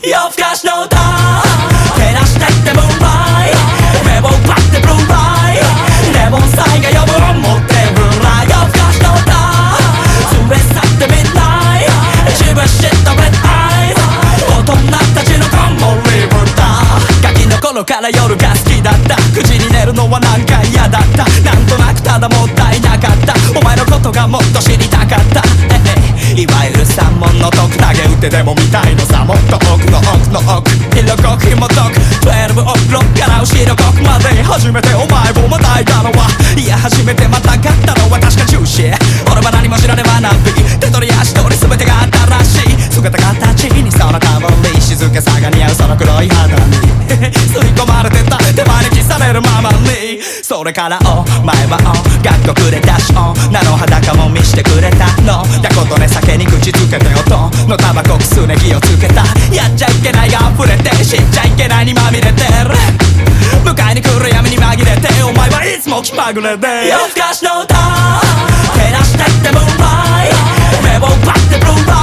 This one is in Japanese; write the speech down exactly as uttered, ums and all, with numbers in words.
夜更かしの歌照らしてってムーンライト目を奪ってブルーライトレモンサイが呼ぶ持ってブルーライト夜更かしの歌連れ去ってミッドナイト一部知ったレッドアイズ大人たちのコンボリブだガキの頃から夜が好きだったくじに寝るのはなんか嫌だったなんとなくただもったいなかったお前のことがもっと知りたかったいわゆる三文の徳投げ打ってでも見たいのさもっと奥の奥の奥色濃く紐解くじゅうに億ろくから後ろ国まで初めてお前をまたいたのはいや初めてまたがったのは確か中止俺は何も知らねばなび手取り足取り全てが新しい姿形にそのたぶり静けさが似合うその黒い肌に吸い込まれてた手招きされるままにそれからお前はお学校くれたし女の裸も見してくれたのだことね酒に口つけて音のタバコくすね火をつけたやっちゃいけないが溢れて知っちゃいけないにまみれてる迎えに来る闇に紛れてお前はいつも気まぐれで夜更かしの歌照らしてってムーンライト目を奪ってブルーラ